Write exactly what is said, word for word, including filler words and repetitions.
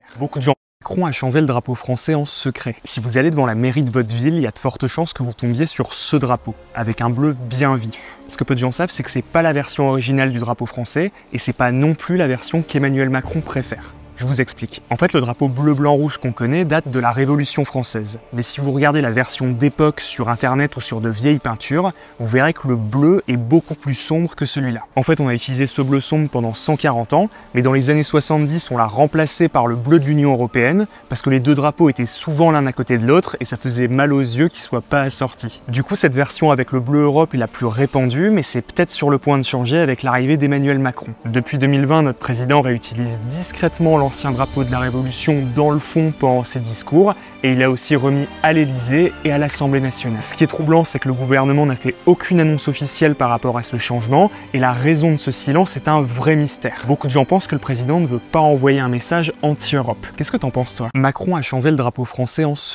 Beaucoup de gens. Macron a changé le drapeau français en secret. Si vous allez devant la mairie de votre ville, il y a de fortes chances que vous tombiez sur ce drapeau, avec un bleu bien vif. Ce que peu de gens savent, c'est que c'est pas la version originale du drapeau français, et c'est pas non plus la version qu'Emmanuel Macron préfère. Je vous explique. En fait, le drapeau bleu-blanc-rouge qu'on connaît date de la Révolution française. Mais si vous regardez la version d'époque sur internet ou sur de vieilles peintures, vous verrez que le bleu est beaucoup plus sombre que celui-là. En fait, on a utilisé ce bleu sombre pendant cent quarante ans, mais dans les années soixante-dix, on l'a remplacé par le bleu de l'Union européenne, parce que les deux drapeaux étaient souvent l'un à côté de l'autre, et ça faisait mal aux yeux qu'ils soient pas assortis. Du coup, cette version avec le bleu Europe est la plus répandue, mais c'est peut-être sur le point de changer avec l'arrivée d'Emmanuel Macron. Depuis deux mille vingt, notre président réutilise discrètement l'ancien drapeau de la Révolution dans le fond pendant ses discours, et il a aussi remis à l'Élysée et à l'Assemblée nationale. Ce qui est troublant, c'est que le gouvernement n'a fait aucune annonce officielle par rapport à ce changement, et la raison de ce silence est un vrai mystère. Beaucoup de gens pensent que le président ne veut pas envoyer un message anti-Europe. Qu'est-ce que t'en penses, toi? Macron a changé le drapeau français en